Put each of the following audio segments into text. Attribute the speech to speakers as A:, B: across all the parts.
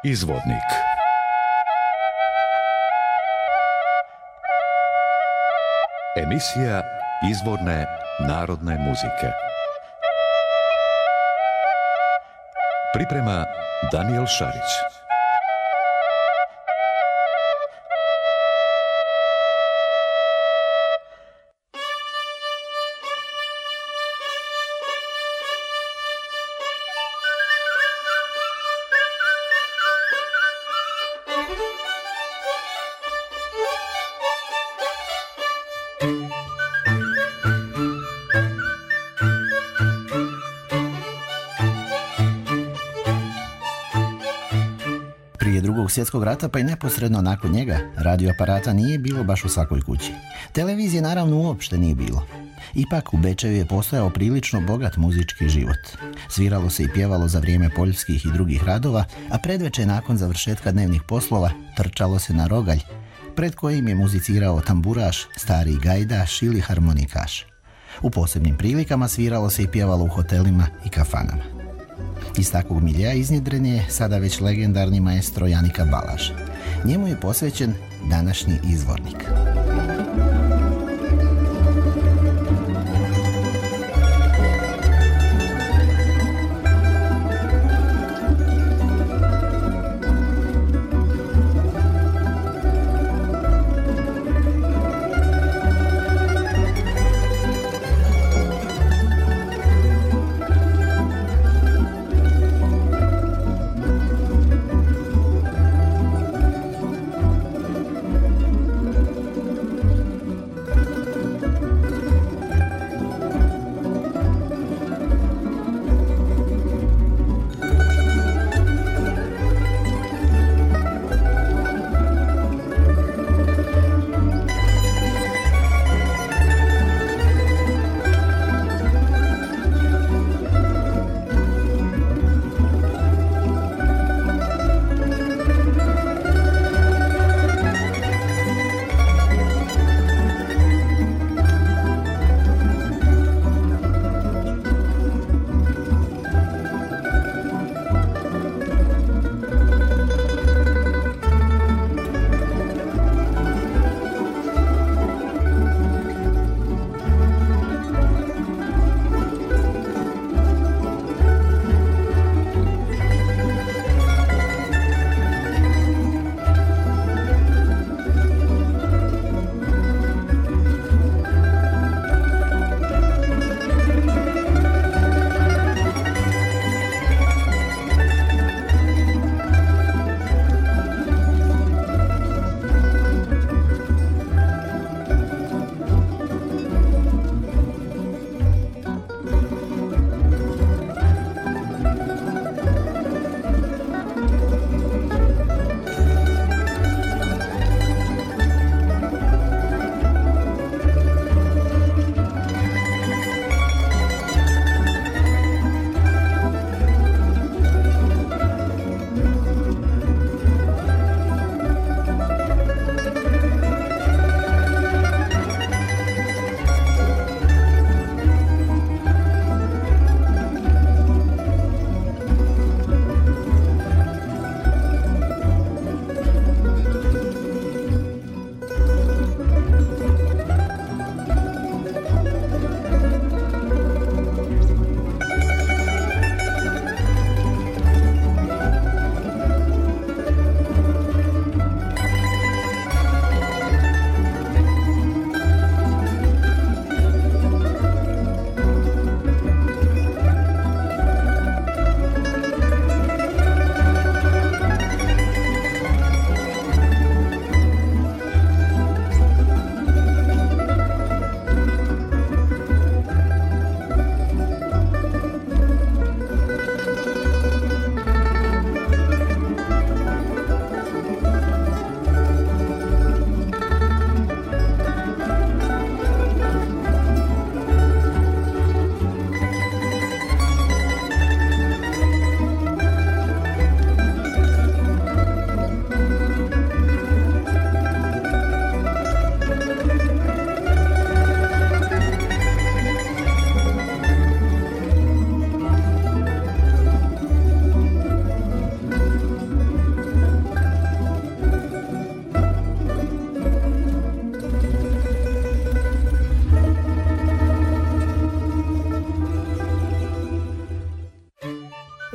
A: Izvornik. Emisija izvorne narodne muzike. Priprema Danijel Šarić.
B: Prije Drugog svjetskog rata, pa i neposredno nakon njega, radioaparata nije bilo baš u svakoj kući. Televizije naravno uopšte nije bilo. Ipak u Bečeju je postojao prilično bogat muzički život. Sviralo se i pjevalo za vrijeme poljskih i drugih radova, a predveče nakon završetka dnevnih poslova trčalo se na rogalj, pred kojim je muzicirao tamburaš, stari gajdaš ili harmonikaš. U posebnim prilikama sviralo se i pjevalo u hotelima i kafanama. Iz takvog milja iznjedren je sada već legendarni maestro Janika Balaš. Njemu je posvećen današnji izvornik.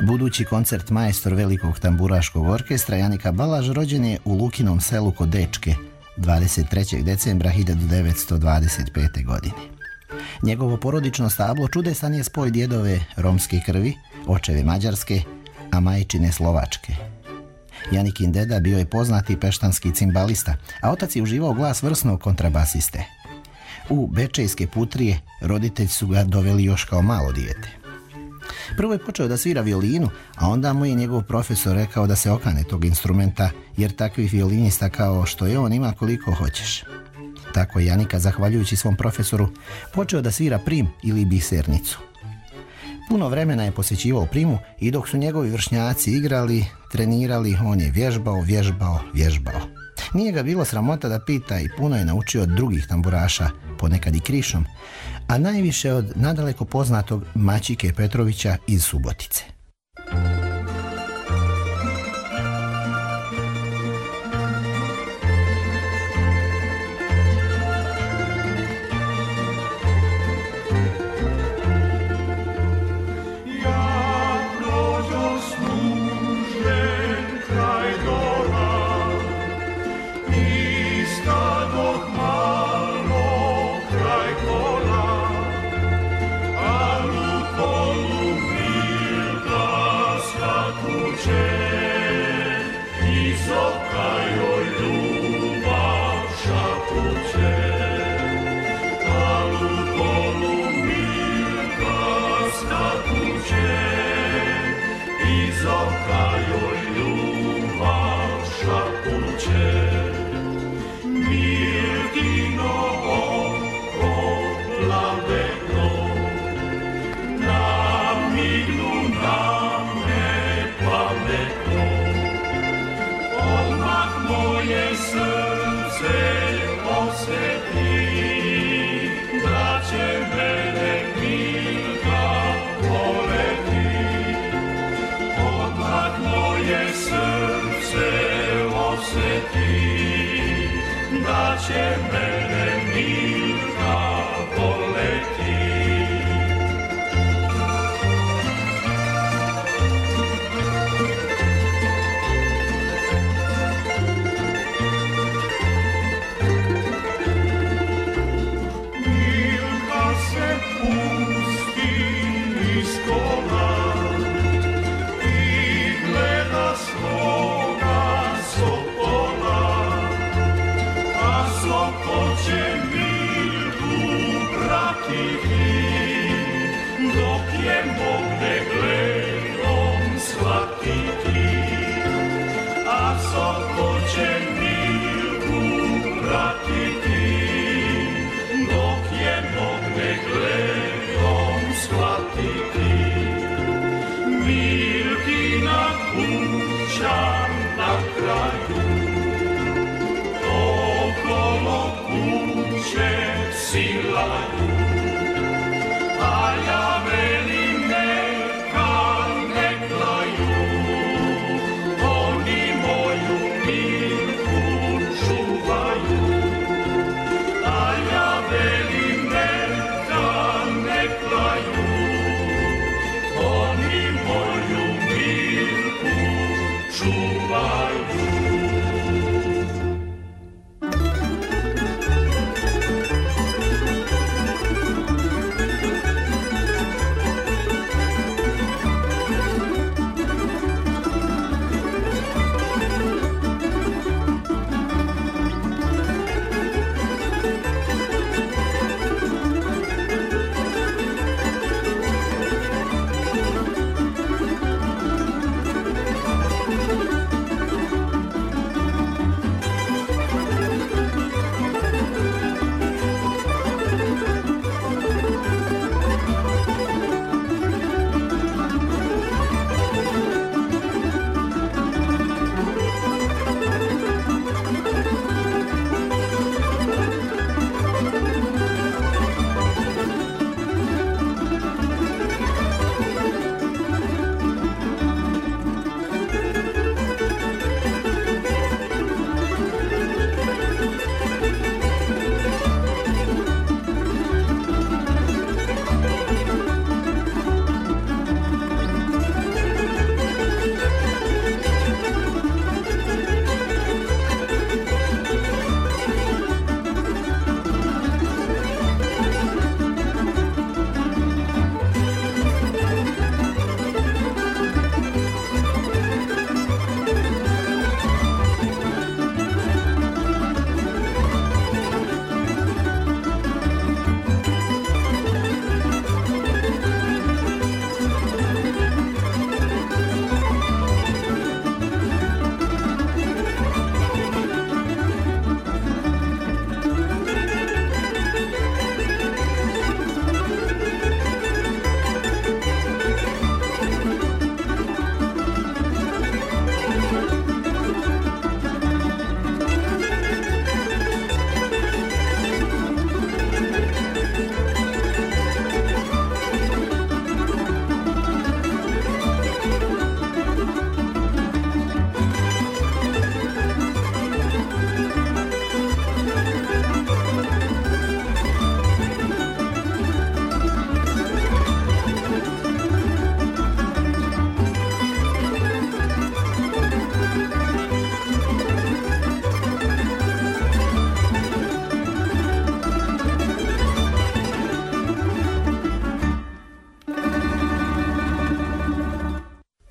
B: Budući koncert majstor velikog tamburaškog orkestra Janika Balaž rođen je u Lukinom selu kod Dečke 23. decembra 1925. godine. Njegovo porodično stablo čudesan je spoj djedove romske krvi, očeve mađarske, a majčine slovačke. Janikin deda bio je poznati peštanski cimbalista, a otac je uživao glas vrsnog kontrabasiste. U Bečejske Putrije roditelji su ga doveli još kao malo dijete. Prvo je počeo da svira violinu, a onda mu je njegov profesor rekao da se okane tog instrumenta, jer takvih violinista kao što je on ima koliko hoćeš. Tako je Janika, zahvaljujući svom profesoru, počeo da svira prim ili bisernicu. Puno vremena je posvećivao primu i dok su njegovi vršnjaci igrali, trenirali, on je vježbao. Nije ga bilo sramota da pita i puno je naučio od drugih tamburaša, ponekad i krišom, a najviše od nadaleko poznatog Maćike Petrovića iz Subotice.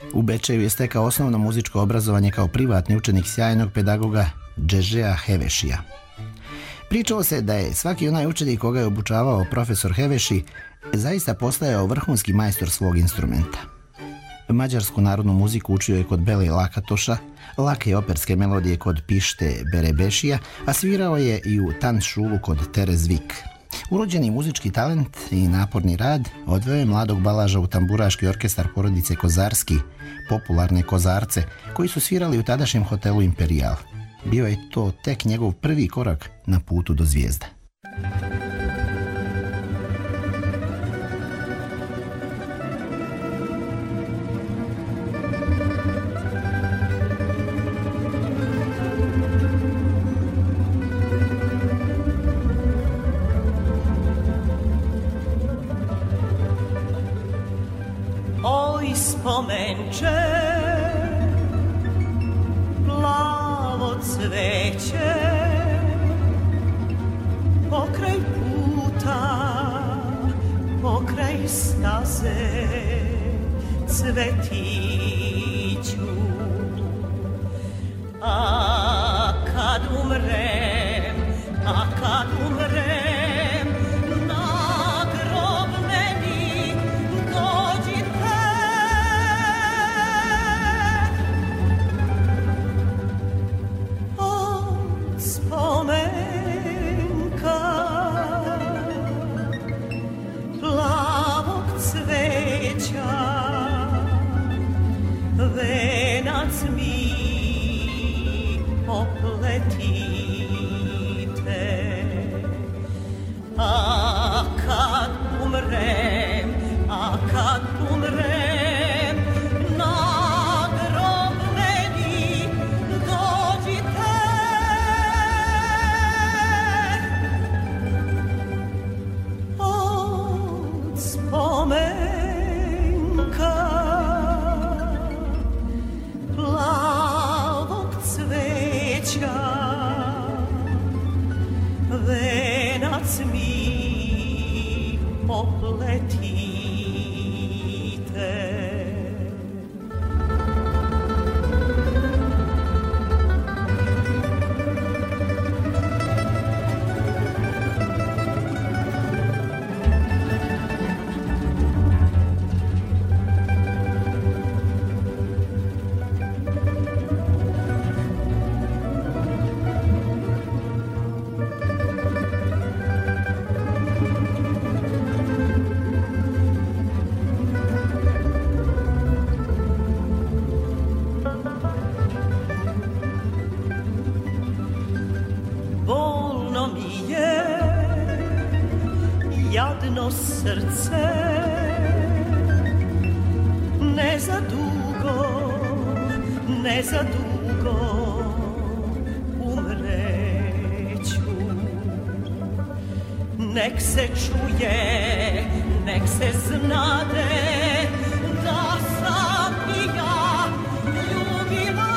B: U Bečeju je stekao osnovno muzičko obrazovanje kao privatni učenik sjajnog pedagoga Džežeja Hevešija. Pričalo se da je svaki onaj učenik koga je obučavao profesor Heveši zaista postajao vrhunski majstor svog instrumenta. Mađarsku narodnu muziku učio je kod Bele Lakatoša, lake operske melodije kod Pište Berebešija, a svirao je i u Tan šulu kod Terez Vik. Urođeni muzički talent i naporni rad odveo je mladog Balaža u tamburaški orkestar porodice Kozarski, popularne Kozarce, koji su svirali u tadašnjem hotelu Imperial. Bio je to tek njegov prvi korak na putu do zvijezda.
C: Spomenče, plavo cveće, pokraj puta, pokraj staze, cvetiću. A kad umrem, na grob meni dođite. Venac mi opletite, a kad umrem, na grob meni dođite. Od spomenka plavog cveća venac mi opletite. Jadno srce, ne za dugo umreću. Nek se čuje, nek se znade da sam i ja ljubila.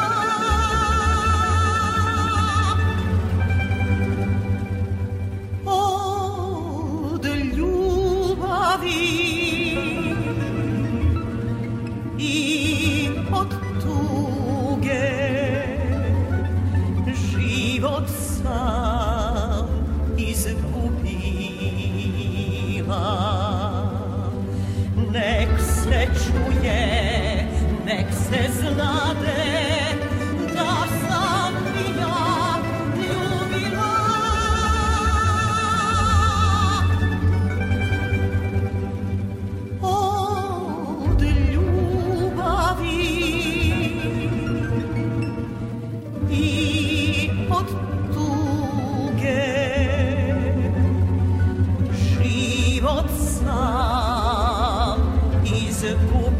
C: I od tuge život sam izgubila. Nek se čuje, nek se znade da sam i ja ljubila. I od tuge život sam izgubila.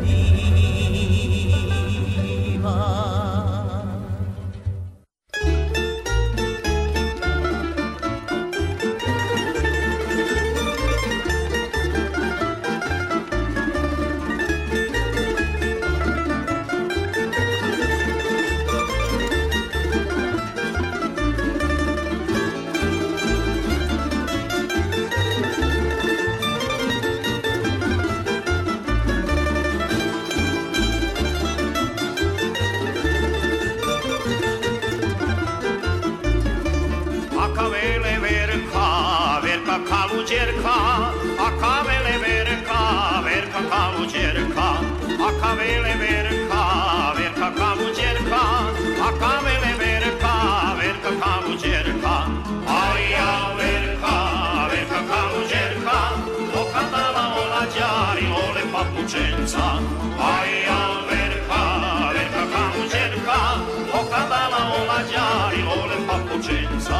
D: Verka kaluđerka, a kavele verka, verka kaluđerka, a kavele verka, verka kaluđerka, a kavele verka, verka kaluđerka, aj ja verka, verka kaluđerka, okadala olađari ole papučenca, aj ja verka, verka kaluđerka, okadala olađari ole papučenca.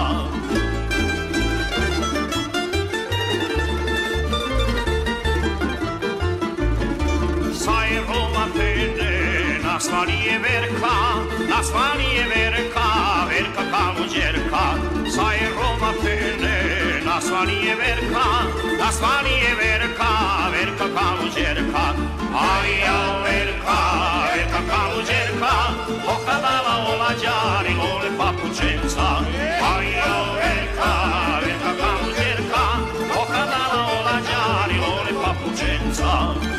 D: Nasvalije verka, nasvalije verka, verka kaluđerka, sa je Roma pene. Nasvalije verka, nasvalije verka, verka kaluđerka, aj ja verka, verka kaluđerka, okadala olađari ole papučenca, aj ja verka, verka kaluđerka, okadala olađari ole papučenca.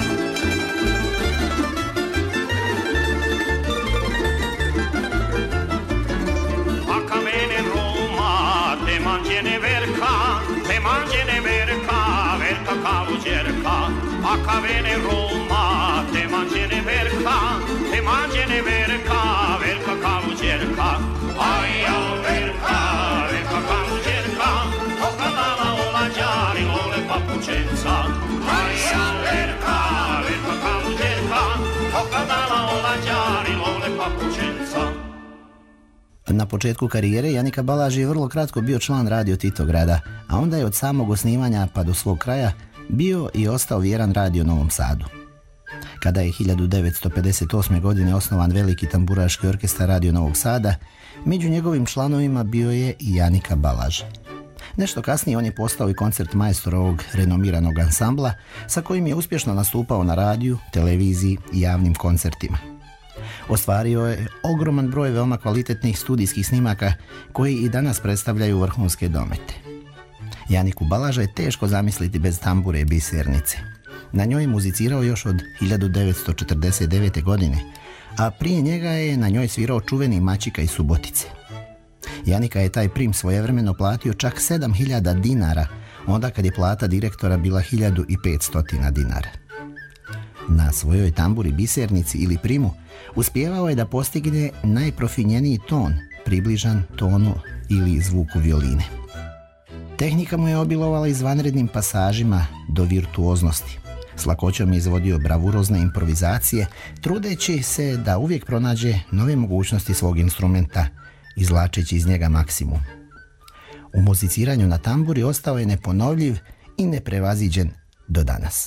D: A kavene Roma, te manđene verka, te manđene verka, verka kaluđerka, aj ja verka, verka kaluđerka, okadala olađari ole papučenca, aj ja verka, verka kaluđerka, okadala olađari ole papučenca.
B: Na početku karijere Janika Balaž je vrlo kratko bio član Radio Titograda, a onda je od samog osnivanja pa do svog kraja bio i ostao vjeran Radio Novom Sadu. Kada je 1958. godine osnovan veliki tamburaški orkestar Radio Novog Sada, među njegovim članovima bio je i Janika Balaž. Nešto kasnije on je postao i koncert majstor ovog renomiranog ansambla sa kojim je uspješno nastupao na radiju, televiziji i javnim koncertima. Ostvario je ogroman broj veoma kvalitetnih studijskih snimaka koji i danas predstavljaju vrhunske domete. Janiku Balaža je teško zamisliti bez tambure i bisernice. Na njoj je muzicirao još od 1949. godine, a prije njega je na njoj svirao čuveni Mačika iz Subotice. Janika je taj prim svojevremeno platio čak 7.000 dinara, onda kad je plata direktora bila 1.500 dinara. Na svojoj tamburi, bisernici ili primu uspijevao je da postigne najprofinjeniji ton, približan tonu ili zvuku violine. Tehnika mu je obilovala izvanrednim pasažima do virtuoznosti. S lakoćom je izvodio bravurozne improvizacije, trudeći se da uvijek pronađe nove mogućnosti svog instrumenta, izvlačeći iz njega maksimum. U muziciranju na tamburi ostao je neponovljiv i neprevaziđen do danas.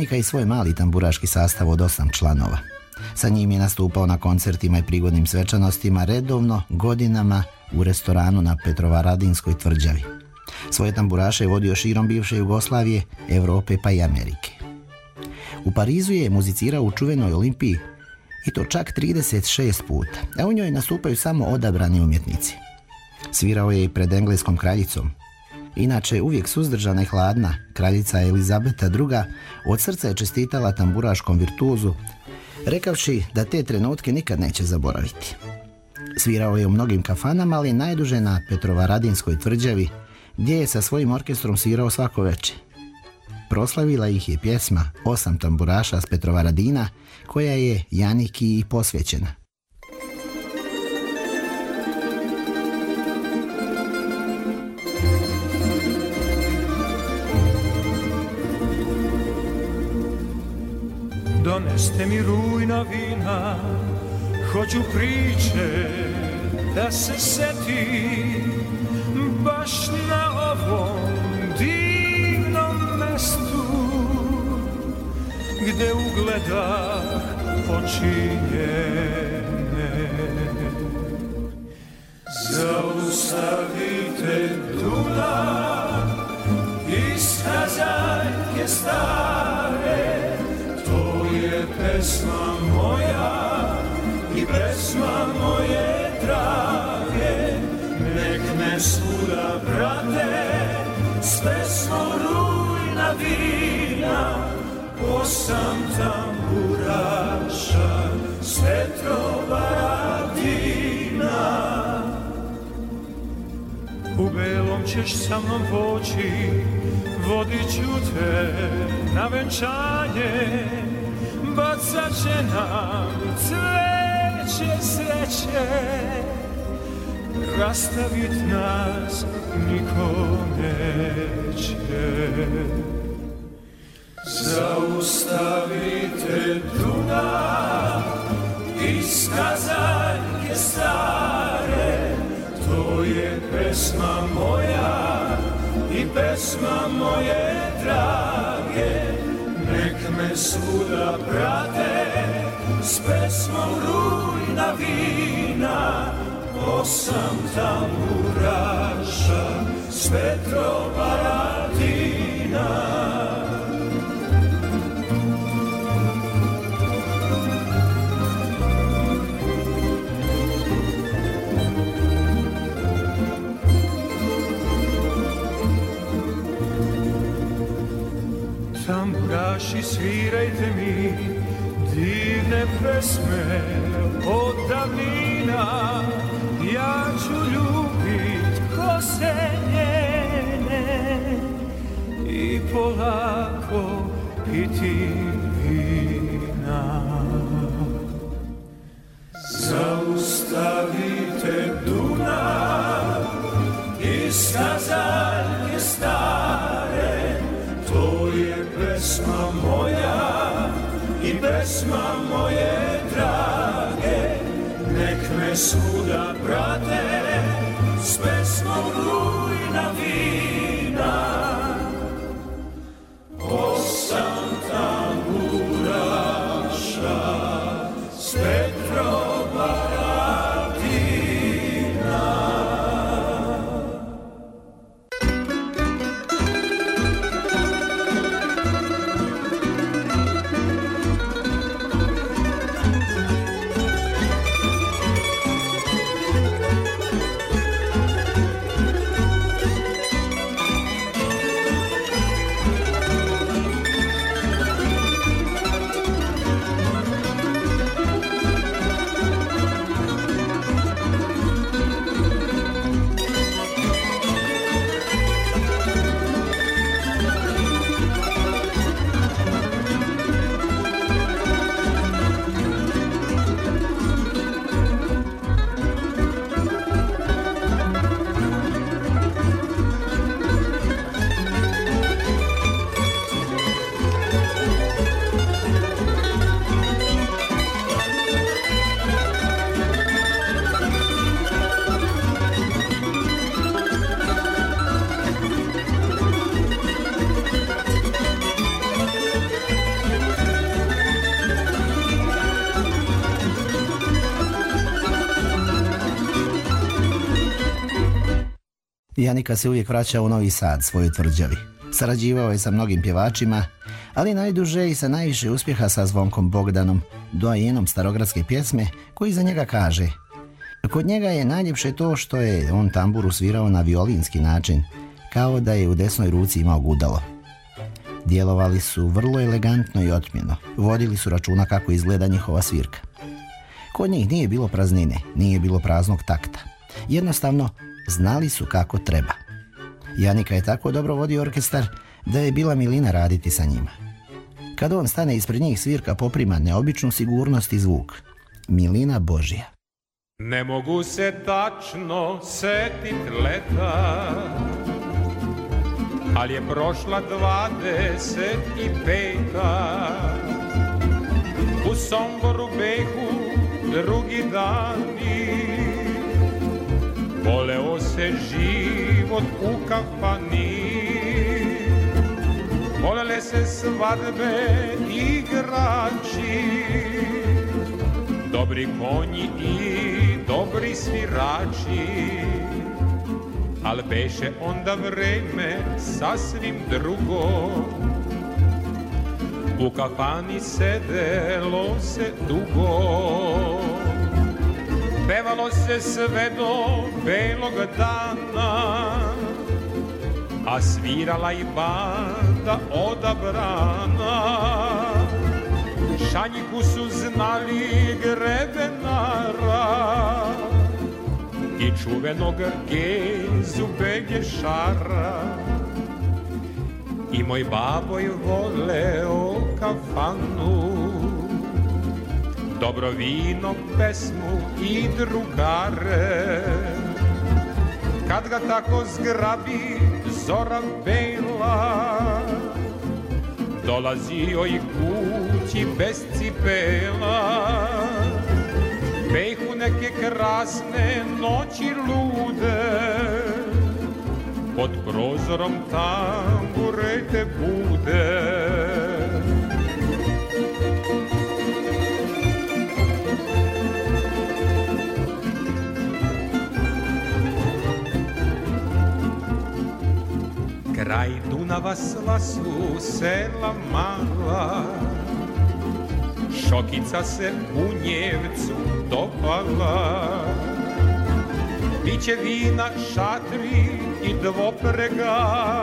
B: Janika i svoj mali tamburaški sastav od 8 članova. Sa njim je nastupao na koncertima i prigodnim svečanostima redovno godinama u restoranu na Petrovaradinskoj tvrđavi. Svoje tamburaše je vodio širom bivše Jugoslavije, Europe pa i Amerike. U Parizu je muzicirao u čuvenoj Olimpiji i to čak 36 puta, a u njoj nastupaju samo odabrani umjetnici. Svirao je i pred engleskom kraljicom. Inače, uvijek suzdržana i hladna, kraljica Elizabeta II. Od srca je čestitala tamburaškom virtuozu, rekavši da te trenutke nikad neće zaboraviti. Svirao je u mnogim kafanama, ali najduže na Petrovaradinskoj tvrđavi, gdje je sa svojim orkestrom svirao svako večer. Proslavila ih je pjesma 8 tamburaša s Petrovaradina, koja je Janiki i posvećena.
E: Doneste mi rujna vina, hoću priče da se setim, baš na ovom divnom mestu gde ugledah oči njene. Zaustavite Dunav iz Kazaljke stare, to je pesma moja i pesma moje drage. Nek me svuda prate s pesmom rujna vina, 8 tamburaša s Petrovaradina. U belom ćeš sa mnom poći, vodit ću te na venčanje, bacat će nam cveće sreće, rastavit nas niko neće. Zaustavite Dunav iz Kazaljke stare, to je pesma moja i pesma moje drage. Nek me svuda prate s pesmom rujna vina, 8 tamburaša s Petrovaradina. Tamburaši, svirajte mi divne pesme od davnina, ja ću ljubit kose njene i polako piti vina. Zaustavite Dunav iz Kazaljke stare, to je pesma moja i pesma moje drage. Nek me svuda prate s pesmom rujna vina, 8 tamburaša s Petrovaradina.
B: Janika se uvijek vraća u Novi Sad, svojoj tvrđavi. Sarađivao je sa mnogim pjevačima, ali najduže i sa najviše uspjeha sa Zvonkom Bogdanom, doajenom starogradske pjesme, koji za njega kaže: kod njega je najljepše to što je on tamburu svirao na violinski način, kao da je u desnoj ruci imao gudalo. Djelovali su vrlo elegantno i otmjeno, vodili su računa kako izgleda njihova svirka. Kod njih nije bilo praznine, nije bilo praznog takta. Jednostavno, znali su kako treba. Janika je tako dobro vodio orkestar da je bila milina raditi sa njima. Kad on stane ispred njih, svirka poprima neobičnu sigurnost i zvuk. Milina Božja.
E: Ne mogu se tačno setit leta, ali je prošla 25. U Somboru behu drugi dani, voleo se život u kafani, volele se svadbe i igrači, dobri konji i dobri svirači, al beše onda vreme sasvim drugo. U kafani sedelo se dugo, pevalo se sve do belog dana, a svirala i banda odabrana. Šanjiku su znali Grebenara i čuvenog Gezu Begešara. I moj babo je voleo kafanu, dobro vino, pesmu i drugare. Kad ga tako zgrabi zora bela, dolazio i kući bez cipela. Behu neke krasne noći lude, pod prozorom tamburete bude. Kraj Dunava sva su sela mala, Šokica se u Njevcu dopala. Biće vina, šatri i dvoprega,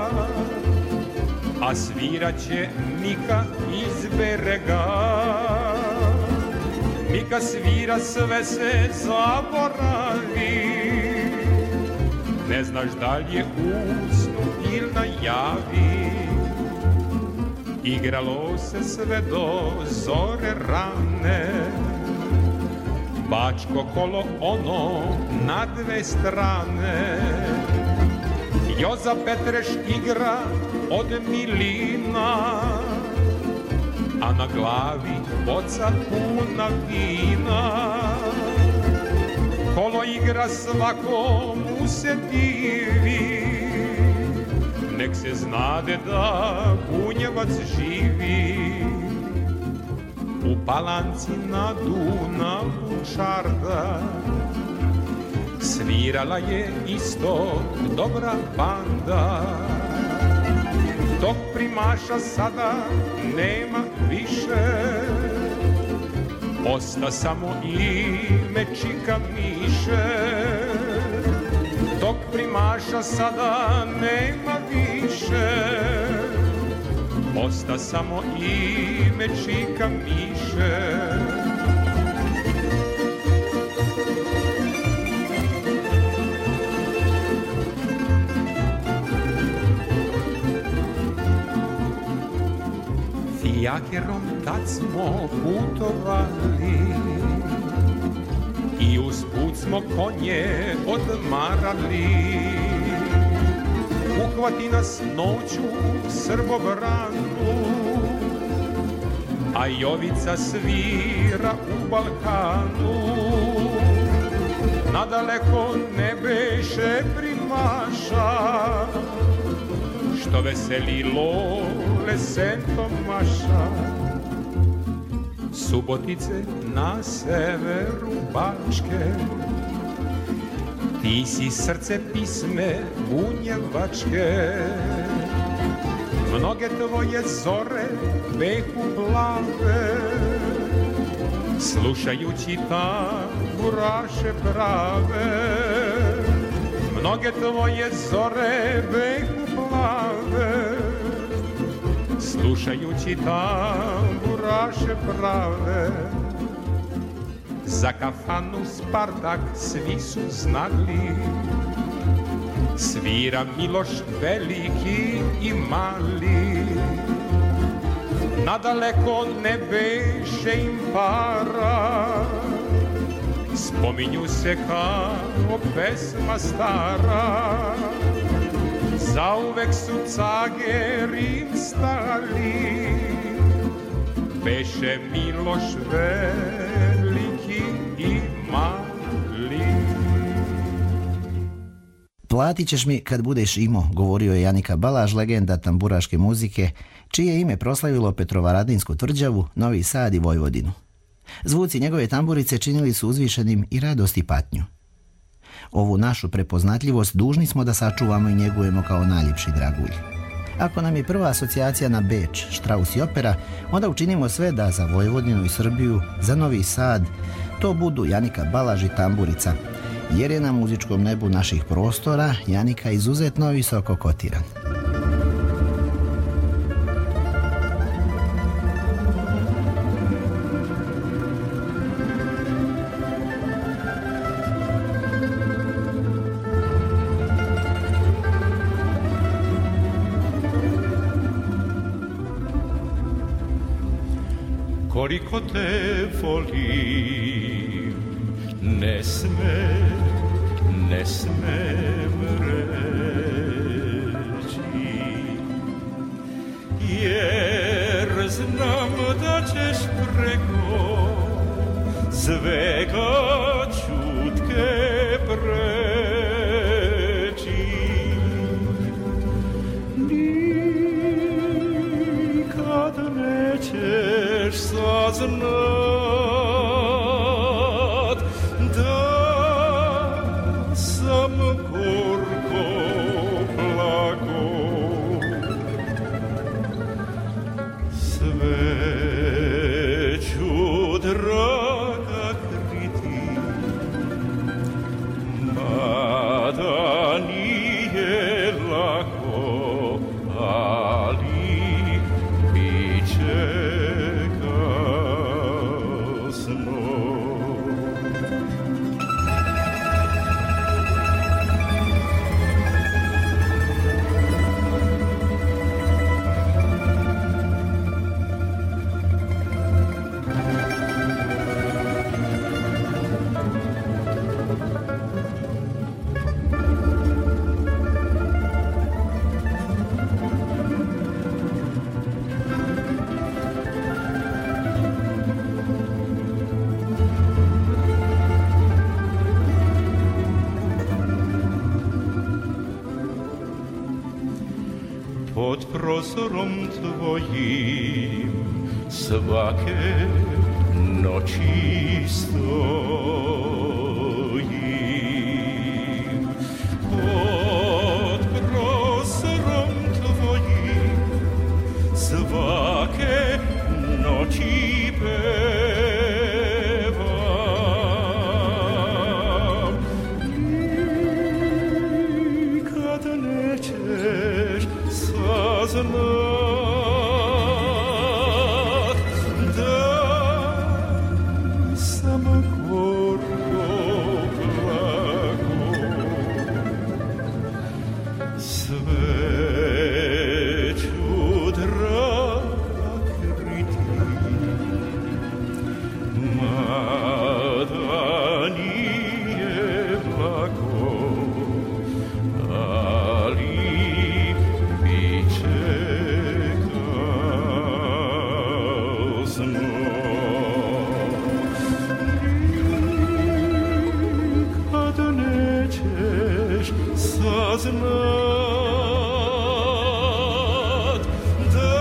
E: a sviraće Mika iz Berega. Mika svira, sve se zaboravi, ne znaš da li je usnu ili najavi. Igralo se sve do zore rane, Bačko kolo ono na dve strane. Joza Petreš igra od milina, a na glavi boca puna vina. Kolo igra, svako mu se divi, nek se znade da Bunjevac živi. U Palanci na Dunavu čarda svirala je isto dobra banda. Tog primaša sada nema više, osta samo ime Čika Miše. Tog primaša sada nema više, osta samo ime Čika Miše. Fijakerom tad smo putovali i usput smo konje odmarali. Uhvati nas noću Srbobranu, a Jovica svira u Balkanu. Nadaleko ne beše primaša, što veseli Lole Sentomaša. Subotice na severu Bačke, Ti si srce pisme bunjevačke, mnoge tvoje zore behu plave, slušajući tamburaše prave. Mnoge tvoje zore behu plave, slušajući tamburaše prave. Za kafanu Spartak svi su znali, svira Miloš veliki i mali. Nadaleko ne beše im para, spominju se kao pesma stara. Zauvek su cage Rim stali, beše Miloš veliki i mali.
B: Platit ćeš mi kad budeš imao, govorio je Janika Balaž, legenda tamburaške muzike, čije ime proslavilo Petrovaradinsku tvrđavu, Novi Sad i Vojvodinu. Zvuci njegove tamburice činili su uzvišenim i radost i patnju. Ovu našu prepoznatljivost dužni smo da sačuvamo i njegujemo kao najljepši dragulj. Ako nam je prva asocijacija na Beč, Štraus i opera, onda učinimo sve da za Vojvodinu i Srbiju, za Novi Sad, to budu Janika Balaž i tamburica, jer je na muzičkom nebu naših prostora Janika izuzetno visoko kotiran.
E: Koliko te volim, ne smem reći, jer znam da ćeš preko svega čutke preći. Nikad nećeš saznat da sam gorko blago. Sve ću, draga, kriti, mada nije lako, ali bit će kasno. Pod prozorom tvojim svake noći stojim. Pod prozorom tvojim svake noći pevam. Nikad nećeš saznat da sam gorko blago. Sve ću, draga, kriti, mada nije lako, ali bit će kasno. Nikad nećeš saznat da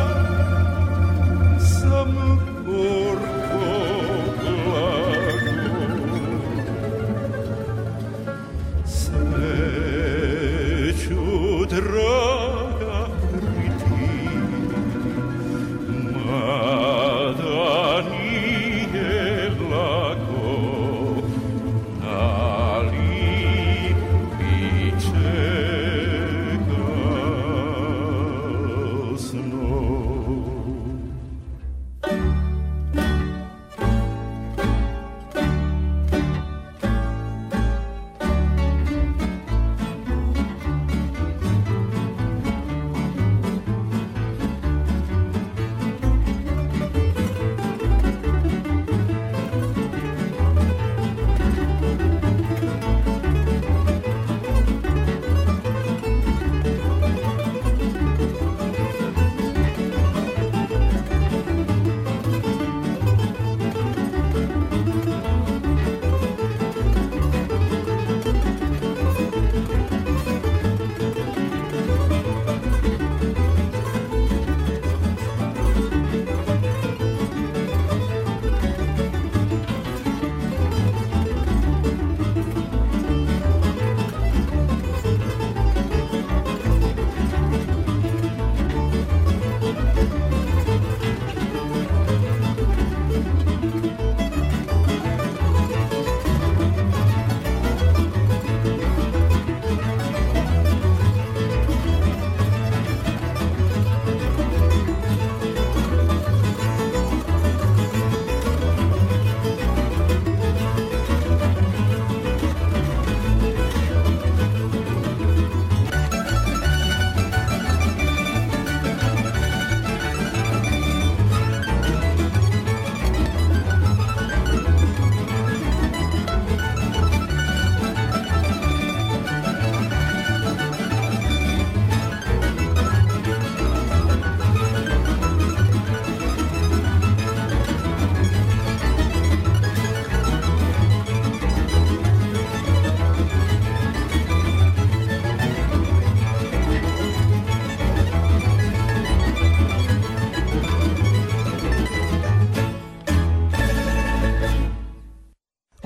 E: sam gorko blago.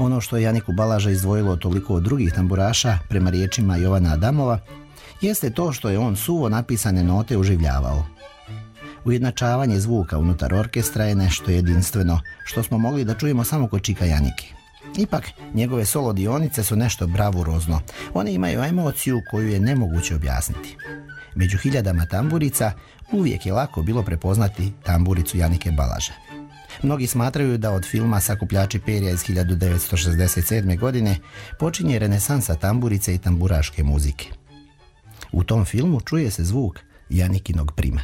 B: Ono što je Janiku Balaža izdvojilo toliko od drugih tamburaša, prema riječima Jovana Adamova, jeste to što je on suvo napisane note uživljavao. Ujednačavanje zvuka unutar orkestra je nešto jedinstveno, što smo mogli da čujemo samo kod Čika Janike. Ipak, njegove solo dionice su nešto bravurozno. One imaju emociju koju je nemoguće objasniti. Među hiljadama tamburica uvijek je lako bilo prepoznati tamburicu Janike Balaže. Mnogi smatraju da od filma Sakupljači perja iz 1967. godine počinje renesansa tamburice i tamburaške muzike. U tom filmu čuje se zvuk Janikinog prima.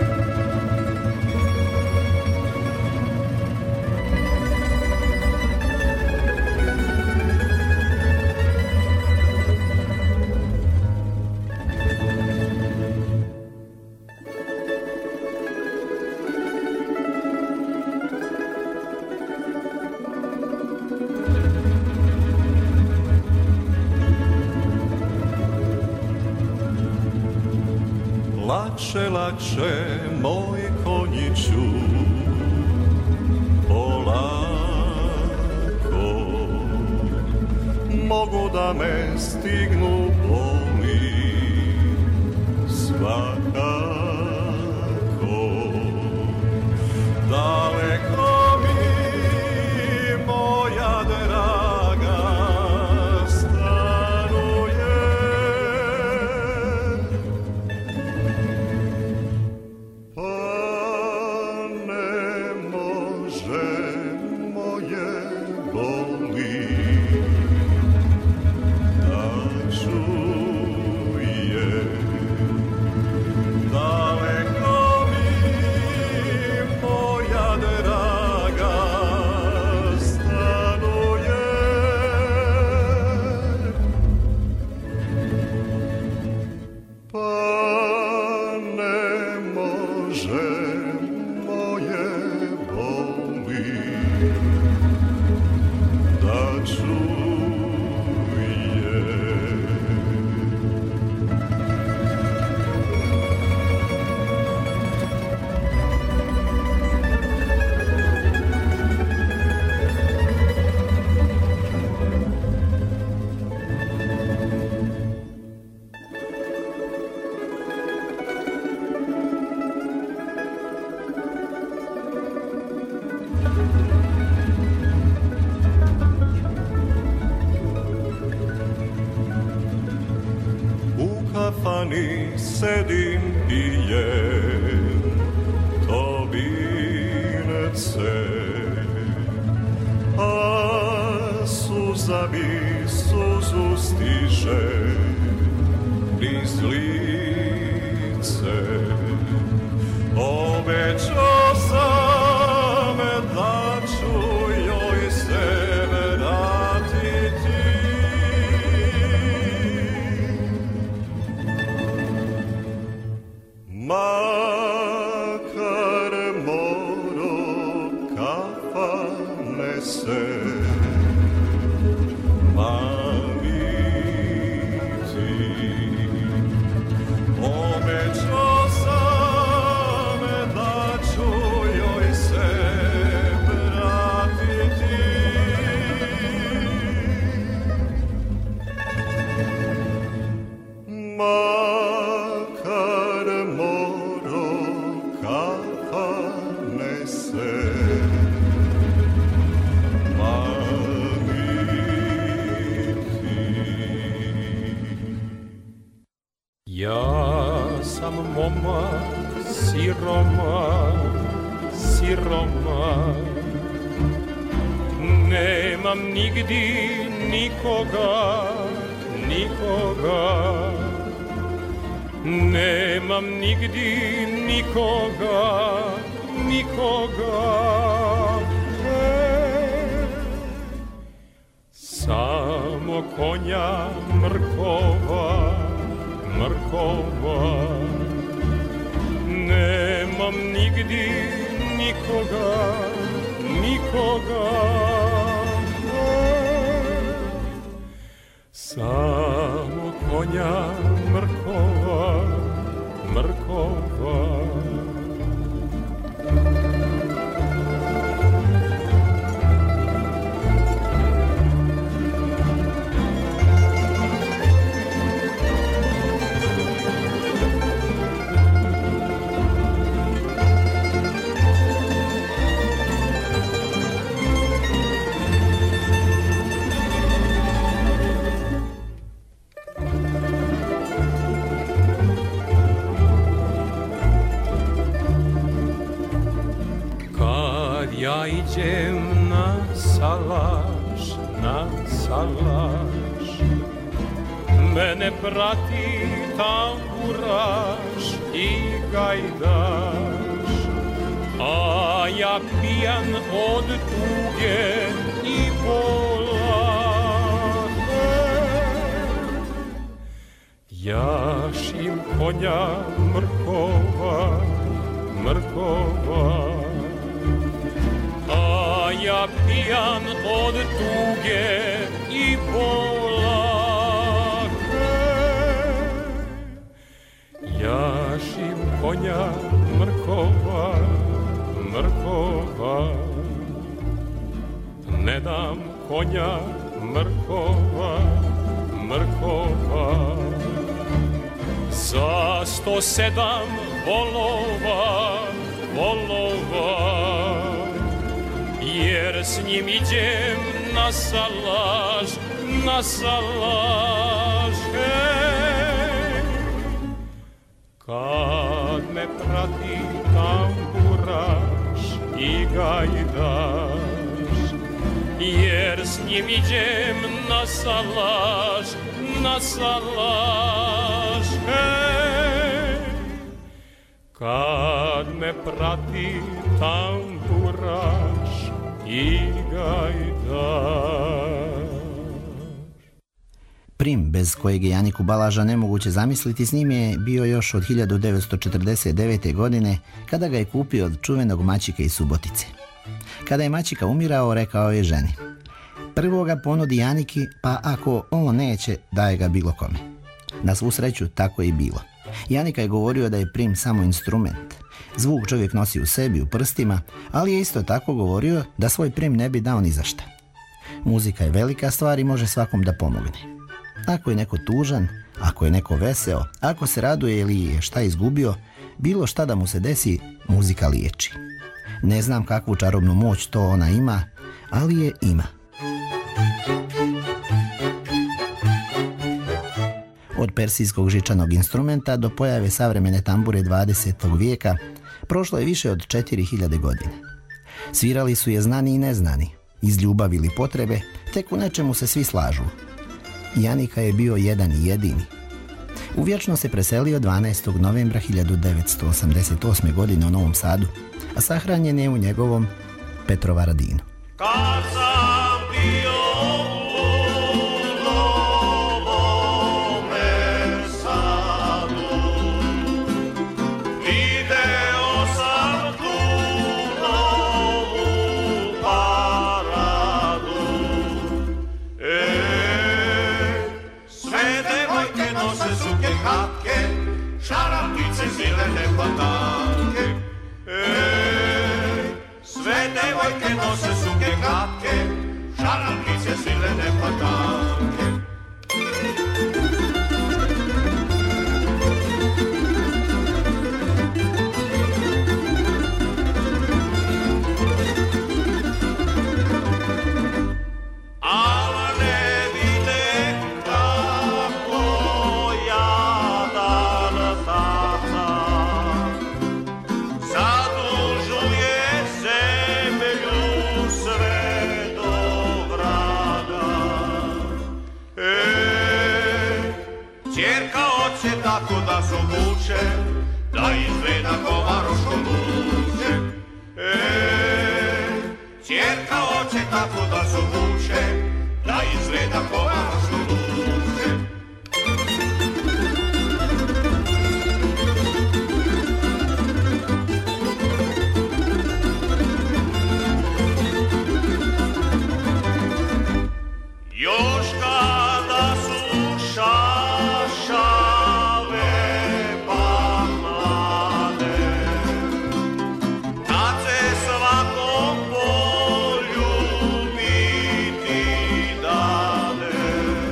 F: Lakše, moj konjiću, polako, mogu da me stignu boli, svakako, daleko mi moja draga stanuje. Kafani sedim pijem tobinece, a suza mi suzu stiže niz lice. Obećao sam da ću joj se vratiti, makar moro kafane se maviti. Obećao sam da ću joj se vratiti, makar moro kafane se
E: Ja sam momak siroma, nemam nigdi nikoga, nemam nigdi nikoga, samo konja mrkova, nemam nigdi nikoga, samo konja mrkova. Ja iđem na salaš, mene prati tamburaš i gajdaš, a ja pijan od tuge i bola. Jašim konja mrkova, a ja pijan od tuge i bola. Jašim konja mrkova, ne dam konja mrkova, za 107 volova, jer s njim iđem na salaš, kad me prati tamburaš i gajdaš, jer s njim iđem na salaš, kad me prati tamburaš i gajdaš.
B: Prim, bez kojeg je Janiku Balaža nemoguće zamisliti, s njim je bio još od 1949. godine, kada ga je kupio od čuvenog Mačike iz Subotice. Kada je Mačika umirao, rekao je ženi: prvo ga ponudi Janiki, pa ako on neće, daje ga bilo kome. Na svu sreću, tako je i bilo. Janika je govorio da je prim samo instrument. Zvuk čovjek nosi u sebi, u prstima, ali je isto tako govorio da svoj prim ne bi dao ni za šta. Muzika je velika stvar i može svakom da pomogne. Ako je neko tužan, ako je neko veseo, ako se raduje ili je šta izgubio, bilo šta da mu se desi, muzika liječi. Ne znam kakvu čarobnu moć to ona ima, ali je ima. Od persijskog žičanog instrumenta do pojave savremene tambure 20. vijeka prošlo je više od 4000 godina. Svirali su je znani i neznani, iz ljubavi ili potrebe, tek u nečemu se svi slažu. Janika je bio jedan i jedini. U vječno se preselio 12. novembra 1988. godine u Novom Sadu, a sahranjen je u njegovom Petrovaradinu.
F: Kad sam bio u Novome Sadu, video sam tu novu paradu. Sve devojke nose suke hatke, šaramkice zilene platanke. Sve devojke nose suke kratke, šaramkice silene platanke. Ala ne vide kako jadan tata zadužuje zemlju sve do vraga. Ćerka hoće tako da zubuče, da izgleda kovaroško luče. Ćerka hoće tako da zubuče, da izgleda kovaroško luče. Još kada su šašave pa mlade, kad se svakom poljubiti dade,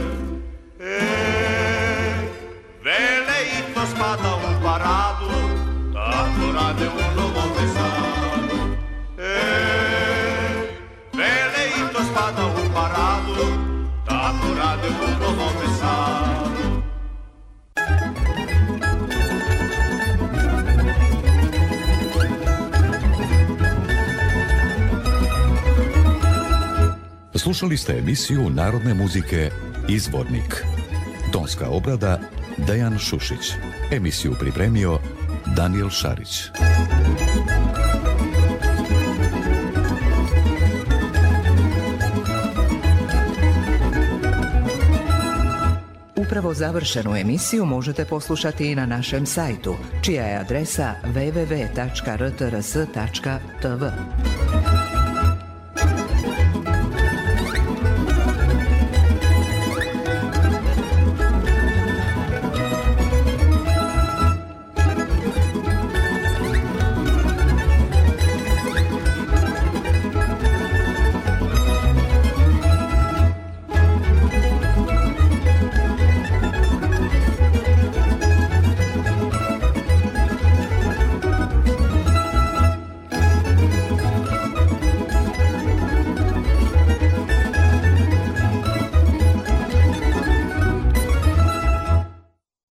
F: vele i to spada u paradu, tako rade u Novome Sadu. Vele i to spada u paradu, tako rade u Novome Sadu.
A: Slušali ste emisiju narodne muzike Izvornik. Tonska obrada Dejan Šušić. Emisiju pripremio Daniel Šarić.
G: Upravo završenu emisiju možete poslušati i na našem sajtu, čija je adresa www.rtrs.tv.